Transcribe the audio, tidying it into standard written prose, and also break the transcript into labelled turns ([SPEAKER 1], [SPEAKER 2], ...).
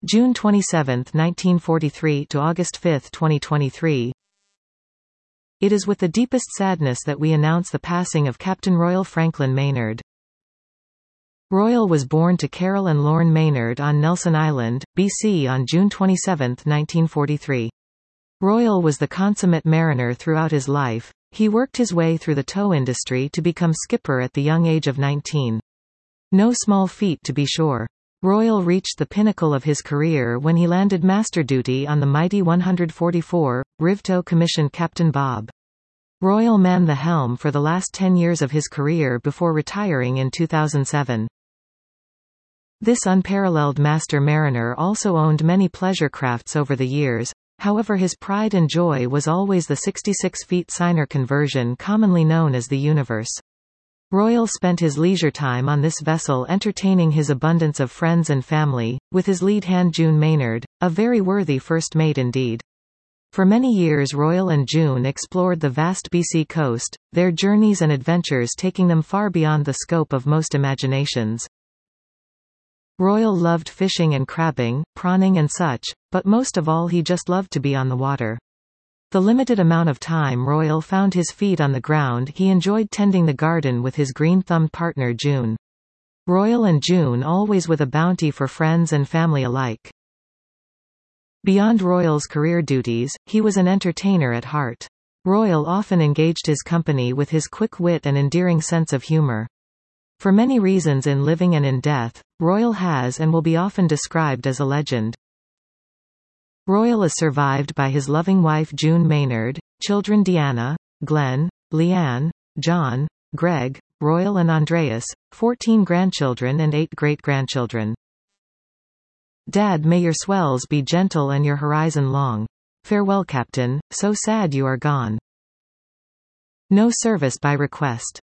[SPEAKER 1] June 27, 1943 to August 5, 2023. It is with the deepest sadness that we announce the passing of Captain Royal Franklin Maynard. Royal was born to Carol and Lorne Maynard on Nelson Island, BC on June 27, 1943. Royal was the consummate mariner throughout his life. He worked his way through the tow industry to become skipper at the young age of 19. No small feat, to be sure. Royal reached the pinnacle of his career when he landed master duty on the mighty 144, Rivtow commissioned Captain Bob. Royal manned the helm for the last 10 years of his career before retiring in 2007. This unparalleled master mariner also owned many pleasure crafts over the years, however his pride and joy was always the 66-feet seiner conversion commonly known as the Universe. Royal spent his leisure time on this vessel entertaining his abundance of friends and family, with his lead hand June Maynard, a very worthy first mate indeed. For many years Royal and June explored the vast BC coast, their journeys and adventures taking them far beyond the scope of most imaginations. Royal loved fishing and crabbing, prawning and such, but most of all he just loved to be on the water. The limited amount of time Royal found his feet on the ground he enjoyed tending the garden with his green-thumbed partner June. Royal and June always with a bounty for friends and family alike. Beyond Royal's career duties, he was an entertainer at heart. Royal often engaged his company with his quick wit and endearing sense of humor. For many reasons in living and in death, Royal has and will be often described as a legend. Royal is survived by his loving wife June Maynard, children Deanna, Glenn, Leanne, John, Greg, Royal and Andreas, 14 grandchildren and 8 great-grandchildren. Dad, may your swells be gentle and your horizon long. Farewell Captain, so sad you are gone. No service by request.